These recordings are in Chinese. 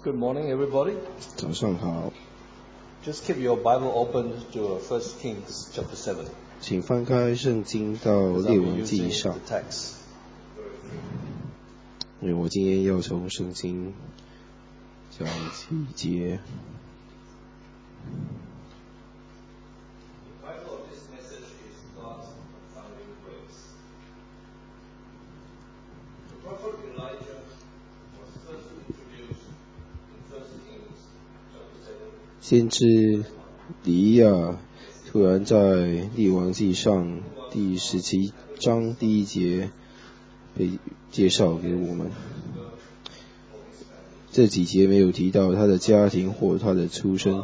Good morning, everybody. 早上好。 Just keep your Bible open to 1 Kings chapter 7. 请翻开圣经到 I'll 列 be 王记 using 上 the，text. 因为我今天要从圣经讲几节。 The title of this message is God's confounding grace. The prophet Elijah was first introduced in 1 Kings chapter 7. 先知以利亚突然在列王记上第17章第1节被介绍给我们。这几节没有提到他的家庭或他的出身。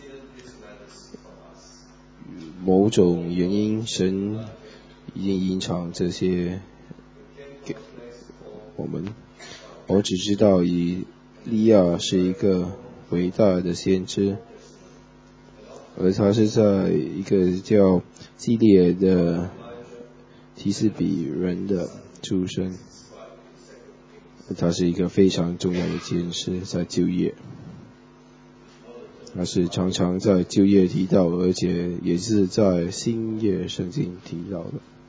某种原因，神已经隐藏这些给我们。我只知道以利亚是一个伟大的先知，而他是在一个叫基列的提斯比人的出生。他是一个非常重要的先知，在旧约，他是常常在旧约提到，而且也是在新约圣经提到的。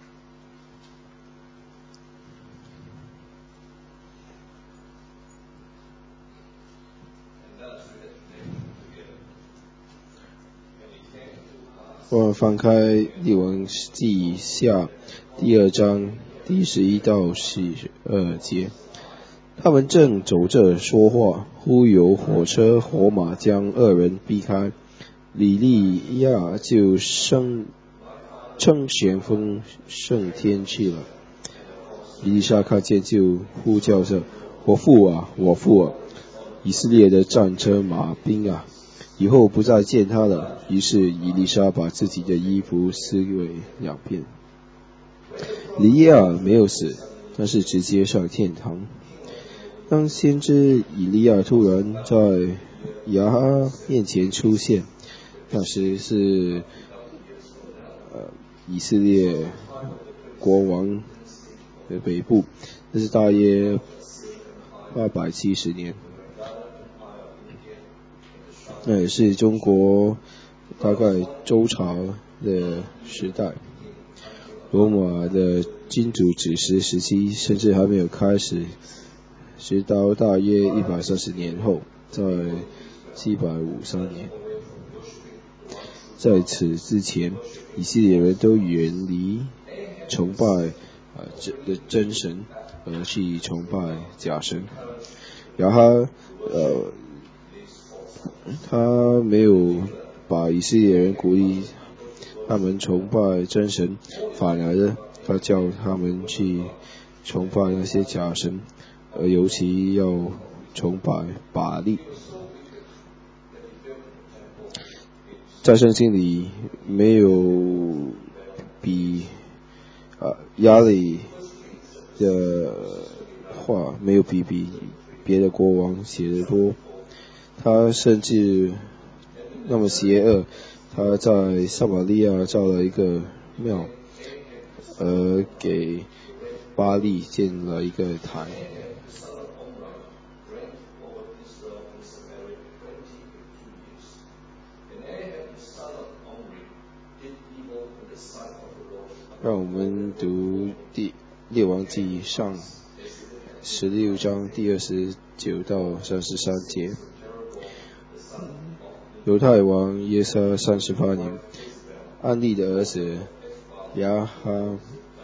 我们翻开列王记下第2章第11到12节。他们正走着说话，忽有火车火马将2人避开，以利亚就乘旋风升天去了。以利沙看见就呼叫着：我父啊，我父啊，以色列的战车马兵啊，以后不再见他了。于是以利沙把自己的衣服撕为2片。以利亚没有死，但是直接上天堂。当先知以利亚突然在亚哈面前出现，那时是以色列国王的北部，那是大约870年，那也是中国大概周朝的时代。罗马的君主指示时期甚至还没有开始，直到大约130年后，在753年。在此之前，以色列人都远离崇拜真神，而去崇拜假神。亚哈他没有把以色列人鼓励他们崇拜真神，反而呢，他叫他们去崇拜那些假神，而尤其要崇拜巴力。在圣经里没有比亚里的话没有比别的国王写得多。他甚至那么邪恶，他在撒玛利亚造了一个庙，而给巴力建了一个坛。让我们读列王记上16章第29到33节。犹太王耶沙38年，暗利的儿子亚哈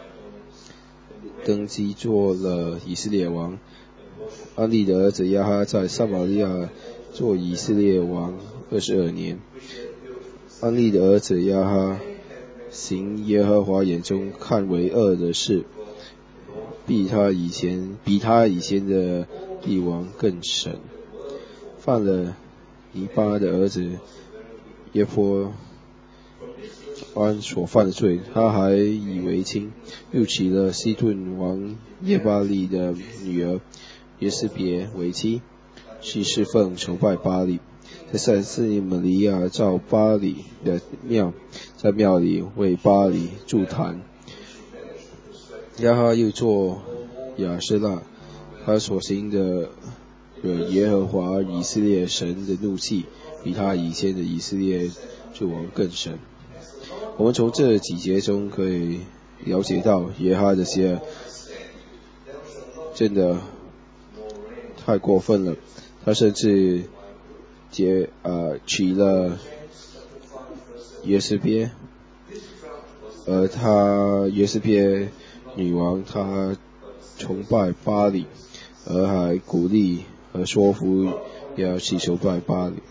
登基做了以色列王。暗利的儿子亚哈在撒玛利亚做以色列王22年。暗利的儿子亚哈行耶和华眼中看为恶的事，比他以前的帝王更甚，犯了尼巴的儿子耶波安所犯的罪。他还以为亲，又娶了西顿王耶巴利的女儿耶斯别为妻，去侍奉崇拜巴力。在塞斯玛利亚造巴力的庙，在庙里为巴力筑坛。亚哈又做亚舍拉，他所行的耶和华以色列神的怒气比他以前的以色列诸王更深。我们从这几节中可以了解到，耶哈的邪真的太过分了，他甚至娶了耶斯别，耶斯别女王她崇拜巴力，而还鼓励和说服要去崇拜巴力。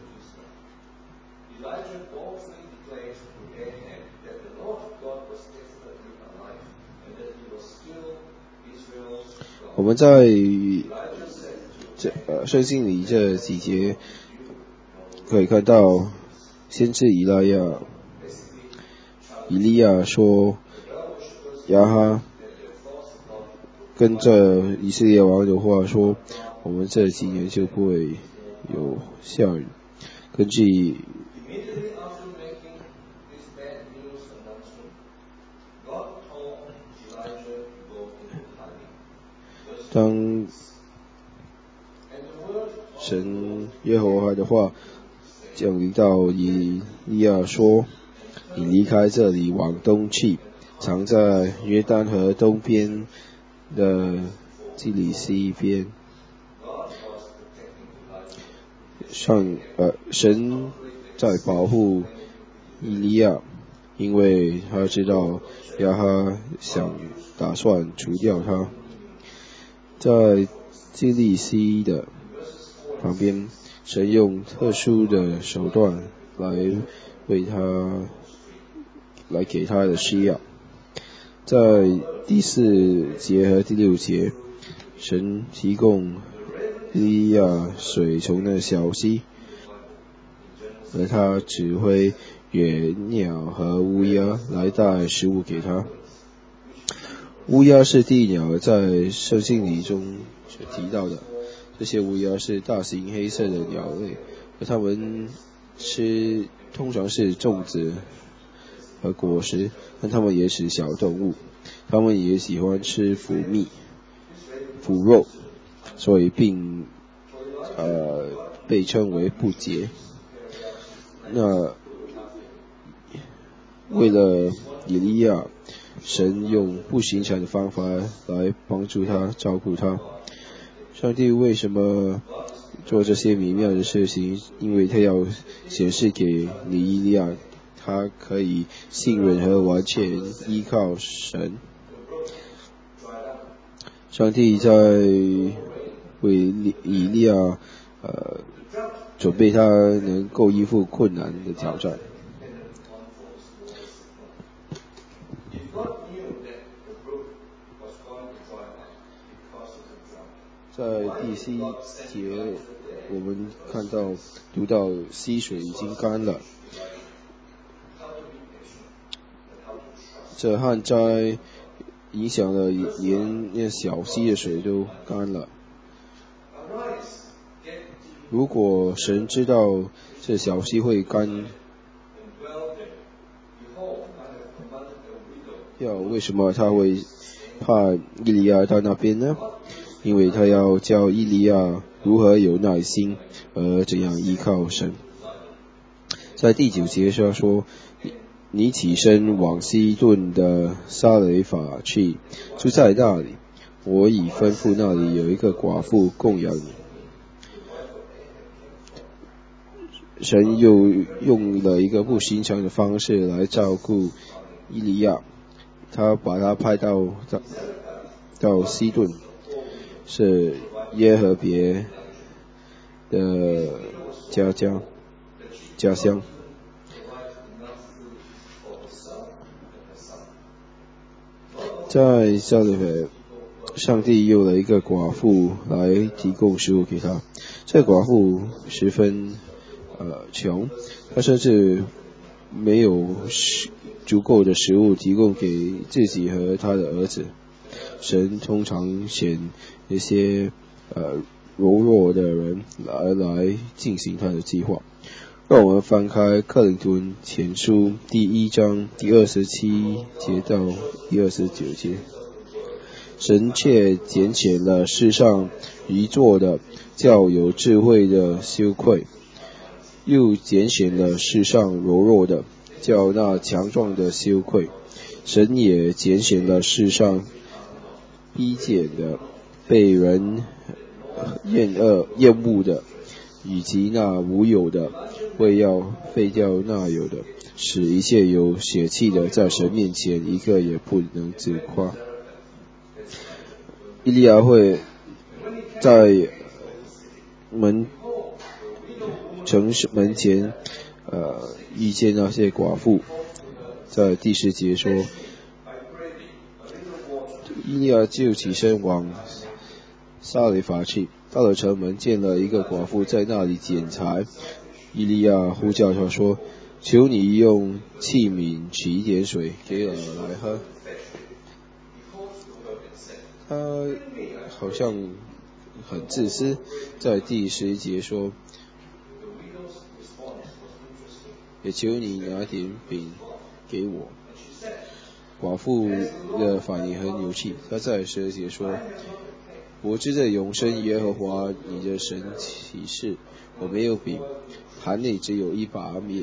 我们在圣经里这几节可以看到，先知以利亚说，亚哈跟着以色列王的话说，我们这几年就不会有下雨。根据当神耶和华的话降临到以利亚说，你离开这里往东去，藏在约旦河东边的基利西边。神在保护以利亚，因为他知道亚哈打算除掉他。在基利西的旁边，神用特殊的手段来给他的需要。在第4节和第6节，神提供以利亚水从那小溪，而他指挥野鸟和乌鸦来带食物给他。乌鸦是地鸟，在圣经里中所提到的。这些乌鸦是大型黑色的鸟类，而它们通常是种子和果实，但它们也是小动物，它们也喜欢吃腐肉，所以被称为不洁。那为了以利亚，神用不寻常的方法来帮助他，照顾他。上帝为什么做这些美妙的事情？因为他要显示给以利亚，他可以信任和完全依靠神。上帝在为以利亚准备他能够应付困难的挑战。在第7节，我们读到溪水已经干了，这旱灾影响了连那小溪的水都干了。如果神知道这小溪会干，为什么他会怕以利亚到那边呢？因为他要教以利亚如何有耐心，怎样依靠神。在第9节上说，你起身往西顿的撒雷法去，住在那里，我已吩咐那里有一个寡妇供养你。神又用了一个不寻常的方式来照顾以利亚，他把他派到西顿，是耶和别的家乡。在撒勒法，上帝用了一个寡妇来提供食物给他。这寡妇十分穷，她甚至没有足够的食物提供给自己和他的儿子。神通常选一些柔弱的人来进行他的计划。让我们翻开克林顿前书第1章第27节到第29节。 神却拣选了世上愚拙的，叫有智慧的羞愧；又拣选了世上柔弱的，叫那强壮的羞愧。神也拣选了世上卑贱的，被人厌恶的，以及那无有的，为要废掉那有的，使一切有血气的在神面前一个也不能自夸。以利亚会在城门前遇见那些寡妇，在第10节说，以利亚就起身往撒勒法去，到了城门，见了一个寡妇在那里捡柴。以利亚呼叫他说，求你用器皿取一点水给我来喝。他好像很自私，在第11节说，也求你拿点饼给我。寡妇的反应很有趣，他在12节说，我指着永生耶和华你的神起誓，我没有饼，坛内只有一把面，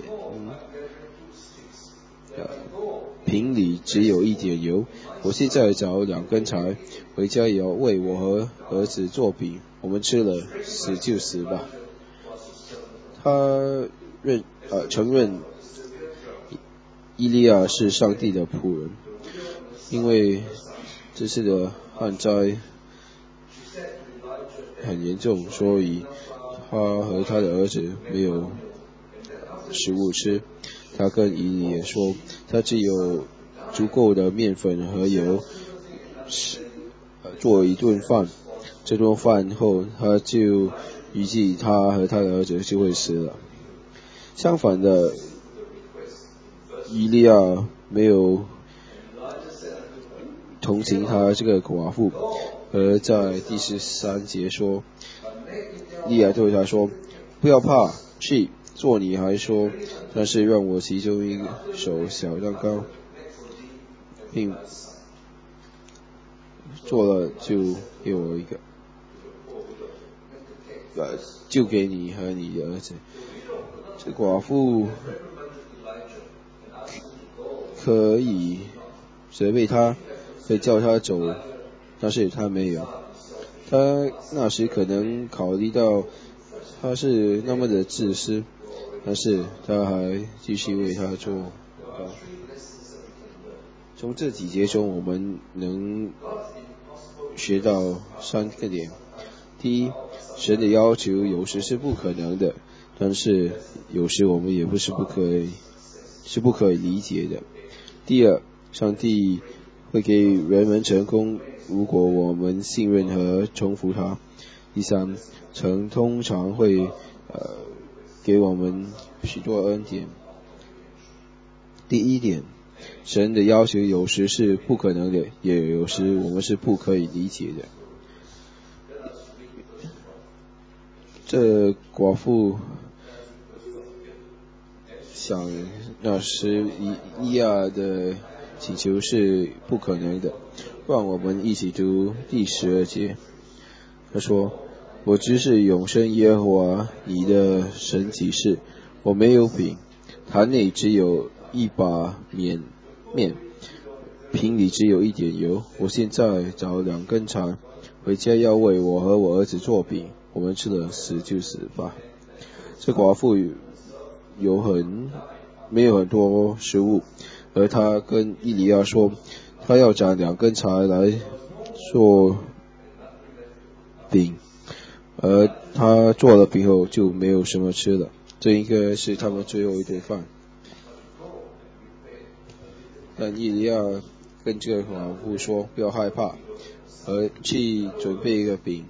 瓶里只有一点油。我现在找2根柴，回家也要为我和儿子做饼，我们吃了，死就死吧。他承认以利亚是上帝的仆人，因为这次的旱灾很严重，所以他和他的儿子没有食物吃。他跟以利亚说，他只有足够的面粉和油做一顿饭，这顿饭后他就预计他和他的儿子就会死了。相反的，以利亚没有同情他这个寡妇，而在第13节说，以利亚对他说，不要怕，去做你还说，但是让我其中一手小蛋糕，并做了就给我一个，就给你和你的儿子。这寡妇可以责备他，可以叫他走，但是他没有。他那时可能考虑到他是那么的自私，但是他还继续为他做。从这几节中我们能学到3个点。第一，神的要求有时是不可能的，但是有时我们也不是不可以理解的。第二，上帝会给人们成功，如果我们信任和重复他。第三，神通常会给我们许多恩典。第一点，神的要求有时是不可能的，也有时我们是不可以理解的。这寡妇想那时以利亚的请求是不可能的，让我们一起读第12节。他说，我只是永生耶和华你的神起誓，我没有饼，坛内只有一把面，瓶里只有一点油。我现在找2根柴，回家要为我和我儿子做饼，我们吃了，死就死吧。这寡妇没有很多食物，而他跟以利亚说，他要找2根柴来做饼，而他做了饼后就没有什么吃了。这应该是他们最后一顿饭。但以利亚跟这个寡妇说，不要害怕，而去准备一个饼。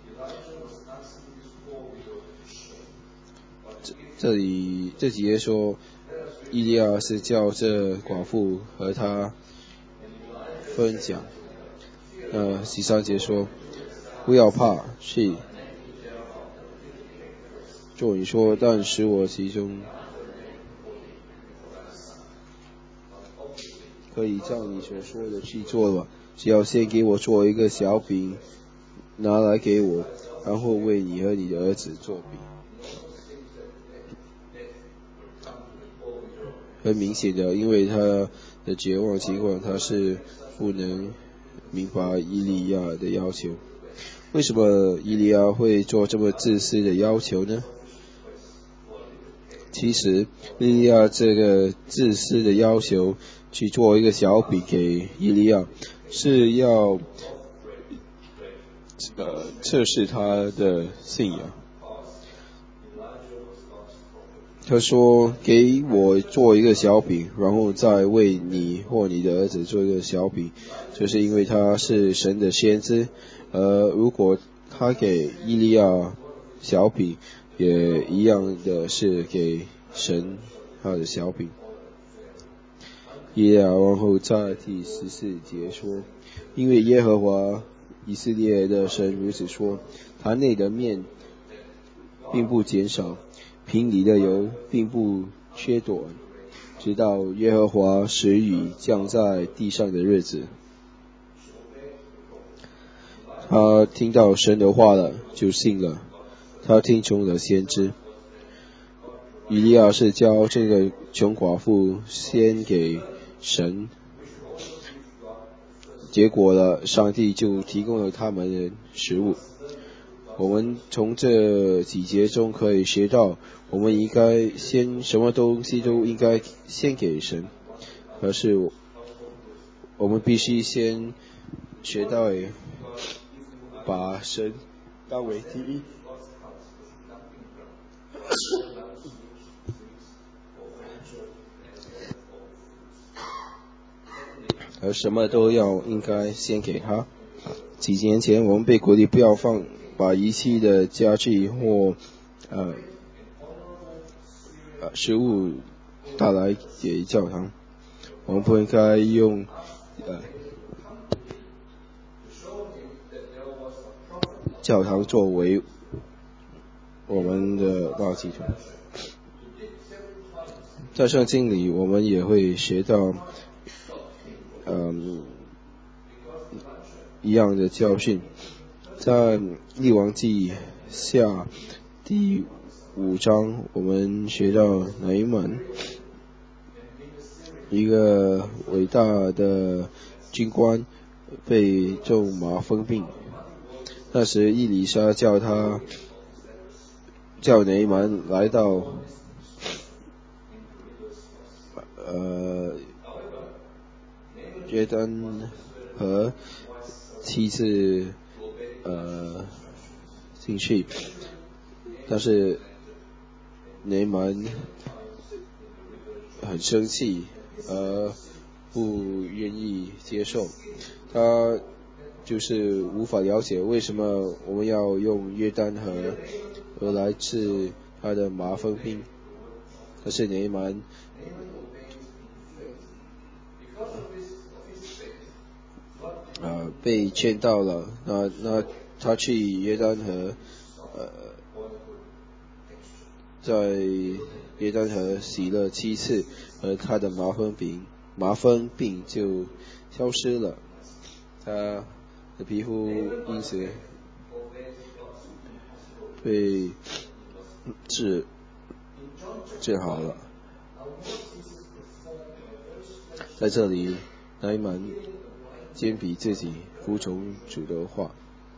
这几节说，以利亚是叫这寡妇和他分享。13节说，不要怕，去做你说，但使我其中可以照你所说的去做了。 只要先给我做一个小饼，拿来给我，然后为你和你的儿子做饼。很明显的，因为他的绝望情况，他是不能明白以利亚的要求。为什么以利亚会做这么自私的要求呢？其实以利亚这个自私的要求去做一个小饼给以利亚，是要测试他的信仰。他说给我做一个小饼，然后再为你或你的儿子做一个小饼，就是因为他是神的先知。如果他给以利亚小饼，也一样的是给神他的小饼。以利亚王后在第14节说，因为耶和华以色列的神如此说，坛内的面并不减少，瓶里的油并不缺短，直到耶和华使雨降在地上的日子。他听到神的话了，就信了，他听从了先知。以利亚是将这个穷寡妇献给神，结果了，上帝就提供了他们的食物。我们从这几节中可以学到，我们应该什么东西都应该先给神，可是我们必须先学到把神当为第一。而什么都应该先给他。几年前我们被鼓励不要把仪器的家具或食物带来给教堂，我们不应该用教堂作为我们的垃圾桶。在圣经里我们也会学到一样的教训。在列王记下第5章，我们学到拿伊曼，一个伟大的军官，被中麻风病。那时以利沙叫拿伊曼来到约旦河7次进去，但是拿伊曼很生气，不愿意接受。他就是无法了解为什么我们要用约旦河来治他的麻风病。可是拿伊曼被劝到了，那他去约旦河在约旦河洗了7次，而他的麻风病就消失了，他的皮肤因此被治好了。在这里拿伊曼坚比自己服从主的话，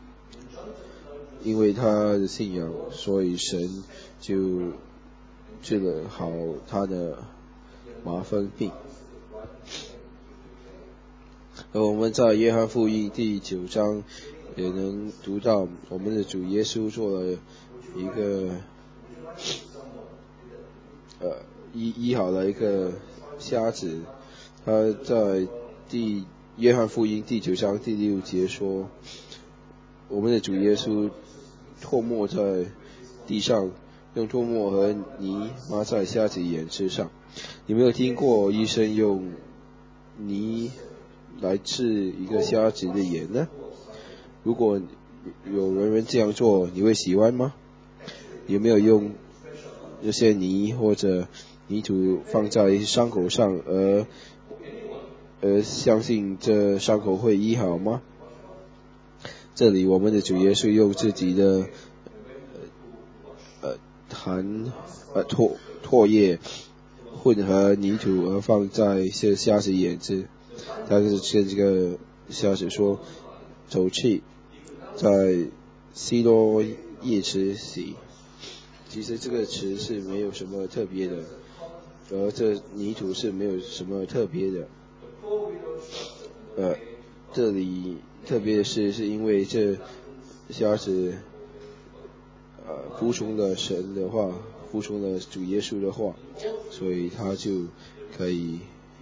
因为他的信仰，所以神就治了好他的麻风病。而我们在约翰福音第9章也能读到，我们的主耶稣做了一个医好了一个瞎子。他在约翰福音第9章第6节说，我们的主耶稣唾沫在地上，用唾沫和泥抹在瞎子眼之上。你没有听过医生用泥来治一个瞎子的眼呢？如果有人这样做，你会喜欢吗？有没有用这些泥或者泥土放在伤口上，而相信这伤口会医好吗？这里我们的主耶稣用自己的唾液混合泥土而放在这瞎子眼睛，他是跟这个瞎子说走去，在西罗耶池洗。其实这个池是没有什么特别的，而这泥土是没有什么特别的。这里特别的是因为这瞎子服从了神的话，服从了主耶稣的话，所以他就可以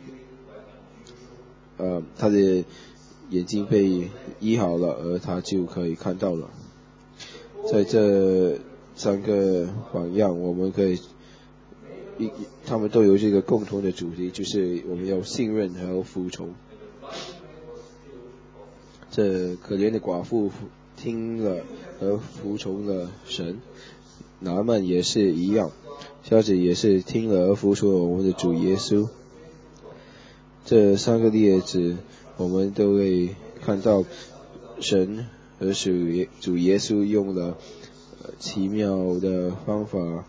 他的眼睛被医好了，而他就可以看到了。在这三个榜样，我们可以他们都有这个共同的主题，就是我们要信任和服从。这可怜的寡妇听了和服从了神，拿曼也是一样，瞎子也是听了而服从了我们的主耶稣。这三个例子我们都会看到神和主耶稣用了奇妙的方法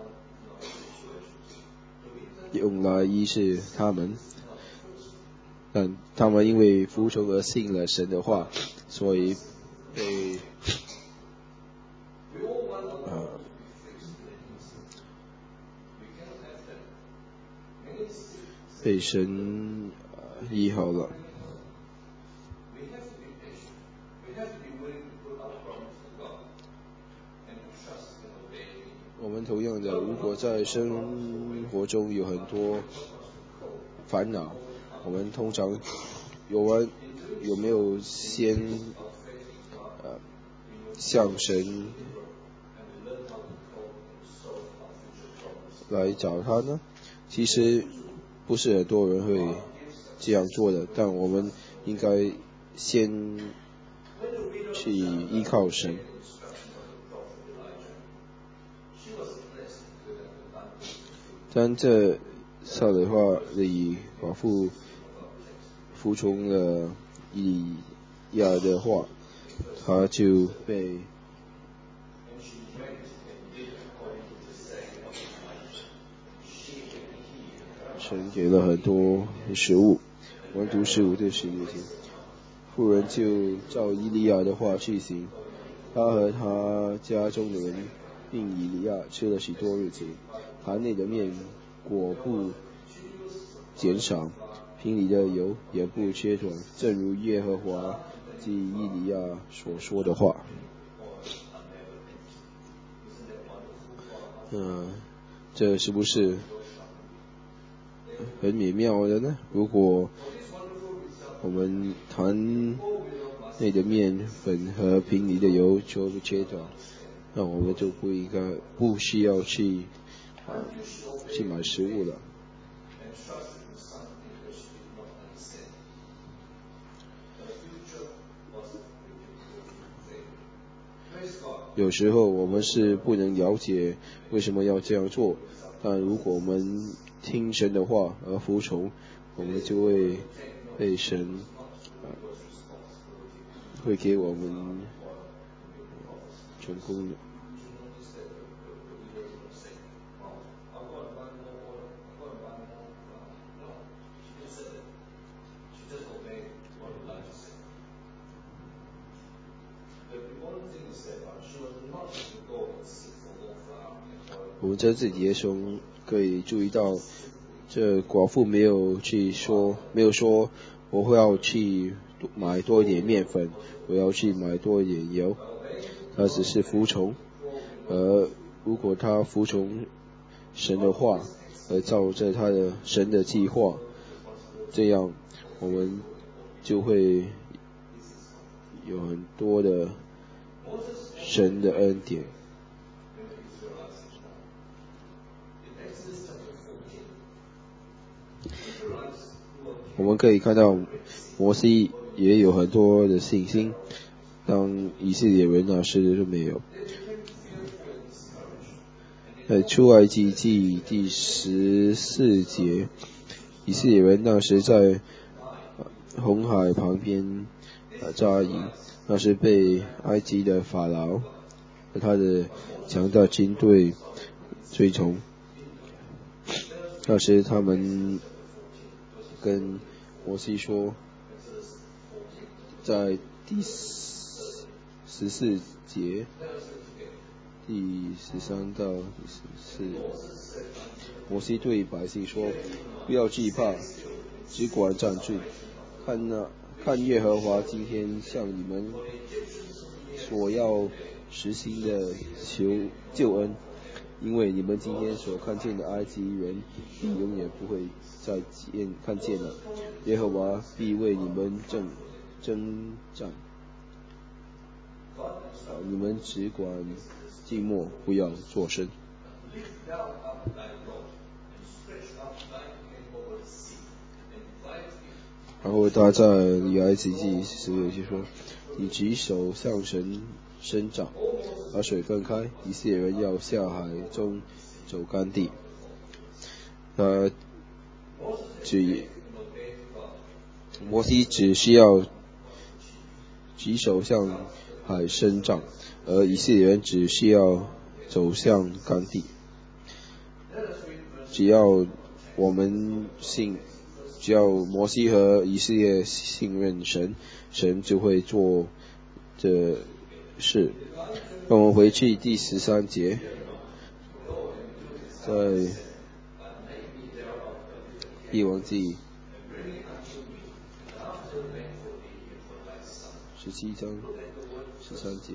用来医治他们，但他们因为服从而信了神的话，所以被神医好了。我们同样的，如果在生活中有很多烦恼，我们通常有没有先向神来找他呢？其实不是很多人会这样做的，但我们应该先去依靠神。但这撒的话里寡妇服从了以利亚的话，他就被神给了很多食物。我们读15对16节，妇人就照以利亚的话去行，他和他家中的人并以利亚吃了许多日子，坛内的面果不减少，瓶里的油也不缺短，正如耶和华藉以利亚所说的话。这是不是很美妙的呢？如果我们坛内的面粉和瓶里的油就不缺短，那我们就不需要去买食物了。有时候我们是不能了解为什么要这样做，但如果我们听神的话而服从，我们就会被神会给我们成功的。我们在这节中可以注意到，这寡妇没有说我会要去买多一点面粉，我要去买多一点油，他只是服从。而如果他服从神的话，而照着他的神的计划，这样我们就会有很多的神的恩典。我们可以看到摩西也有很多的信心，当以色列人那时都没有。出埃及记第14节，以色列人那时在红海旁边扎营，那是被埃及的法老和他的强大军队追从。那时他们跟摩西说，在第14节第13到第14，摩西对百姓说，不要惧怕，只管站住，看耶和华今天向你们所要实行的救恩，因为你们今天所看见的埃及人必永远不会再看见了，耶和华必为你们征战，你们只管静默，不要作声。然后他在以埃及记16节说，你举手向神伸掌，把水分开，以色列人要下海中走干地。摩西只需要举手向海伸掌，而以色列人只需要走向干地。只要摩西和以色列信任神，神就会做这事。让我们回去第13节，在列王记17章13节，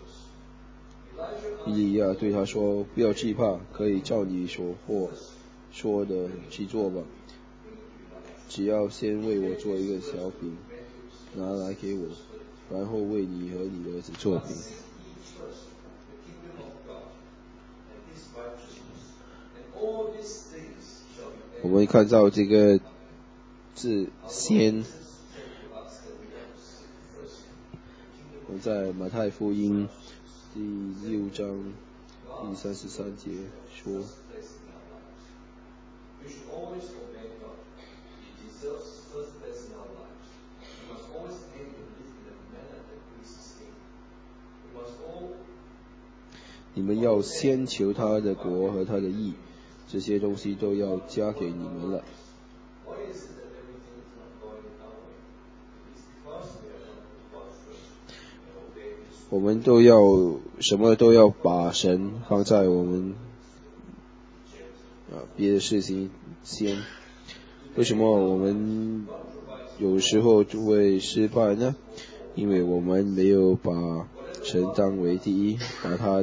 以利亚对他说，不要惧怕，可以照你所说的去做吧，只要先为我做一个小饼，拿来给我，然后为你和你的儿子做饼。我们看到这个字先，我在马太福音第6章第33节说，你们要先求他的国和他的义，这些东西都要加给你们了。我们什么都要把神放在我们别的事情先。为什么我们有时候就会失败呢？因为我们没有把神当为第一，把他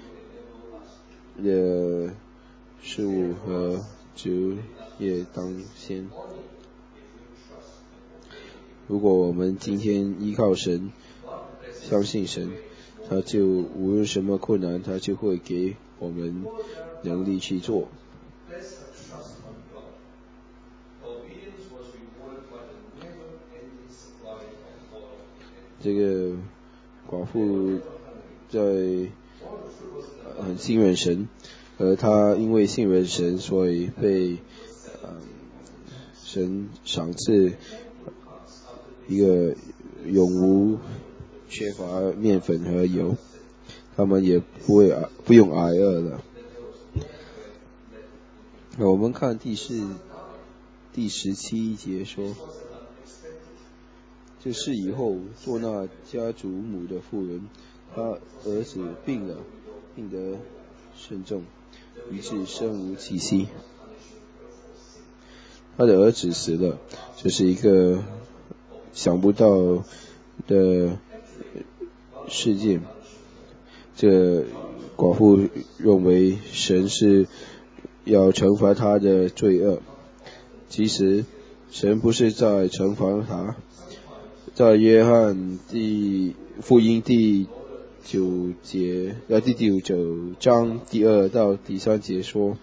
的事物和主业当先。如果我们今天依靠神，相信神，他就无论什么困难，他就会给我们能力去做。这个寡妇很信任神，而他因为信任神，所以被神赏赐一个永无缺乏面粉和油，他们也不用挨饿了。我们看第17节说，这事以后，做那家主母的妇人，她儿子病得甚重，以致生无气息。他的儿子死了，这是一个想不到的事件。这寡妇认为神是要惩罚他的罪恶，其实神不是在惩罚他。在约翰福音第9章第2到第3节说，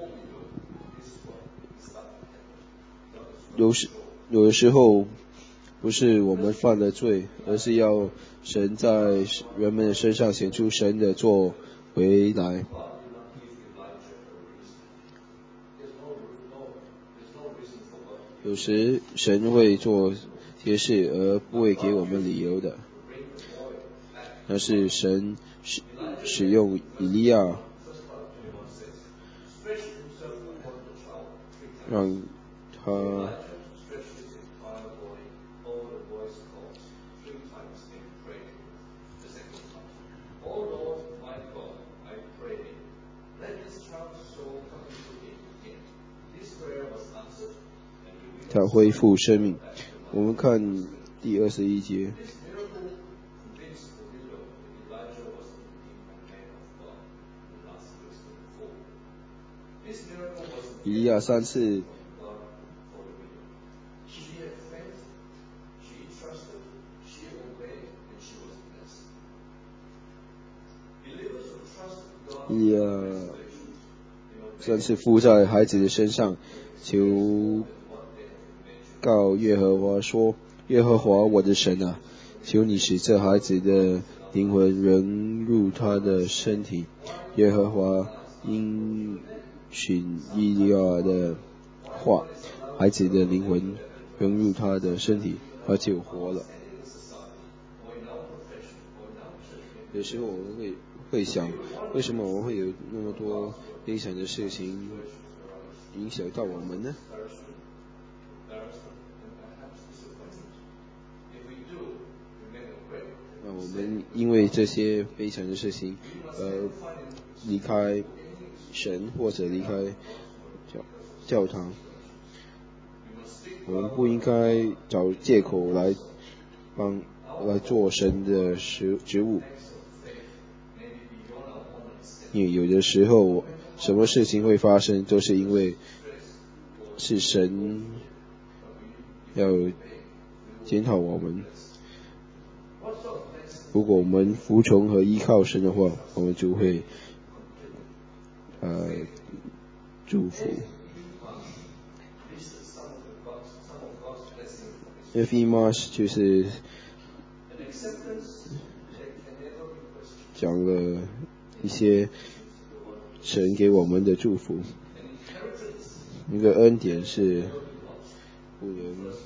有的时候不是我们犯了罪，而是要神在人们的身上显出神的作为来。有时神会做些事而不会给我们理由的，但是神使用以利亚，让他恢复生命。我们看第21节。以利亚3次附在孩子的身上，求告耶和华说：耶和华我的神啊，求你使这孩子的灵魂融入他的身体。耶和华应许以利亚的话，孩子的灵魂融入他的身体，他就活了。有时候我们会想，为什么我们会有那么多悲惨的事情影响到我们呢？我们因为这些悲惨的事情离开神或者离开教堂，我们不应该找借口来做神的职务。因为有的时候什么事情会发生，都是因为是神要检讨我们。如果我们服从和依靠神的话，我们就会祝福。Ephemas 就是讲了一些神给我们的祝福。一个恩典是不能，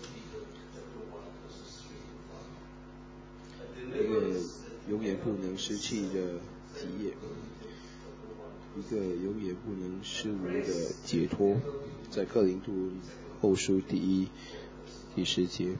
一个永远不能失去的基业，一个永远不能失无的解脱，在哥林多后书第10节。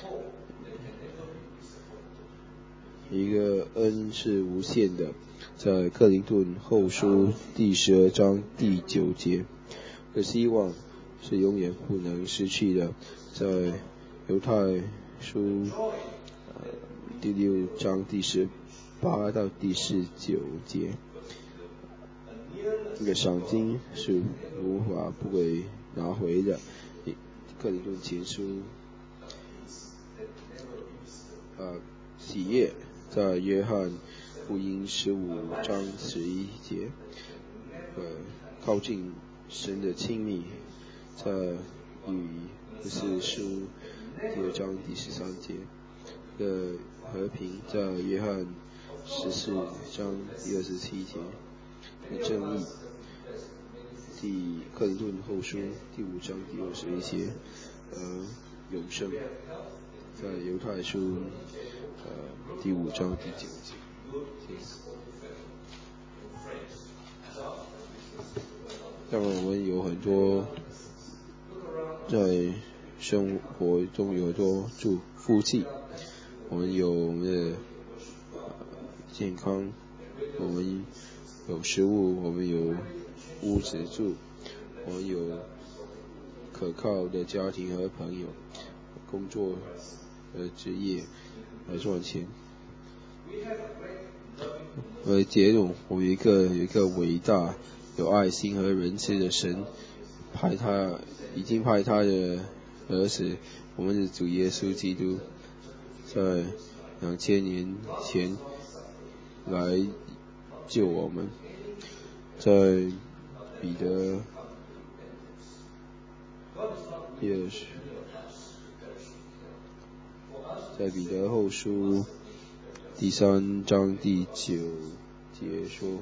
一个恩是无限的，在哥林多后书第12章第9节。的希望是永远不能失去的，在犹太书第6章第18到第19节。这个赏金是无法不会拿回的。哥林多前书喜悦在约翰福音15章11节，靠近神的亲密，在以弗所书第2章第13节的和平，在约翰14章第27节的正义，哥林多后书第5章第21节永生，在犹太书第5章第9节。当然我们有很多在生活中有很多福气，我们有我们的健康，我们有食物，我们有屋子住，我们有可靠的家庭和朋友，工作和职业来赚钱。节目我有一个伟大有爱心和仁慈的神，已经派他的儿子，我们的主耶稣基督，在2000年前来救我们。在彼得在彼得后书第3章第9节说，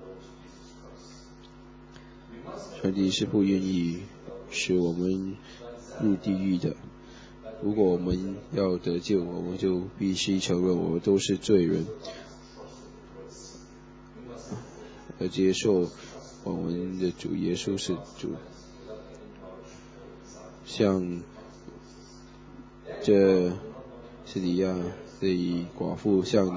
上帝是不愿意使我们入地狱的。如果我们要得救，我们就必须承认我们都是罪人，而接受我们的主耶稣是主。像这西里亚的寡妇，像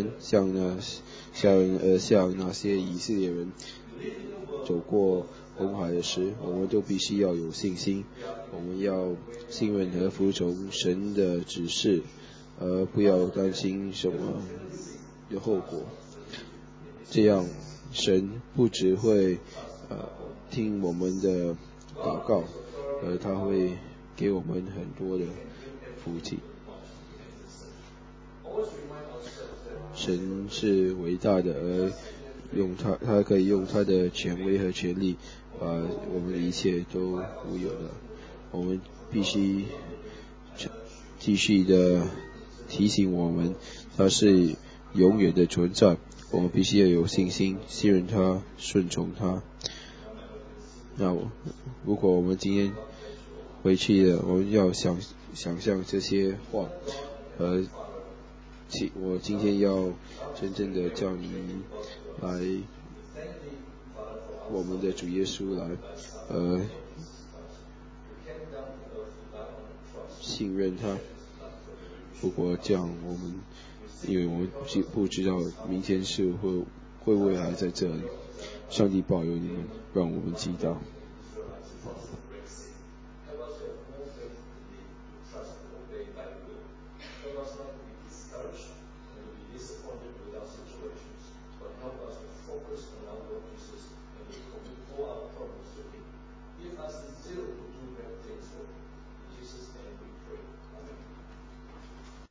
那些以色列人走过红海的时，我们都必须要有信心，我们要信任和服从神的指示，而不要担心什么的后果。这样神不只会听我们的祷告，而他会给我们很多的福气。神是伟大的，而他可以用他的权威和权力把我们的一切都无有的。我们必须继续的提醒我们，他是永远的存在，我们必须要有信心，信任他，顺从他。那如果我们今天回去了，我们要想象这些话，我今天要真正的叫你来，我们的主耶稣来，信任他。不过这样因为我们不知道明天会不会还在这里。上帝保佑你们，让我们知道。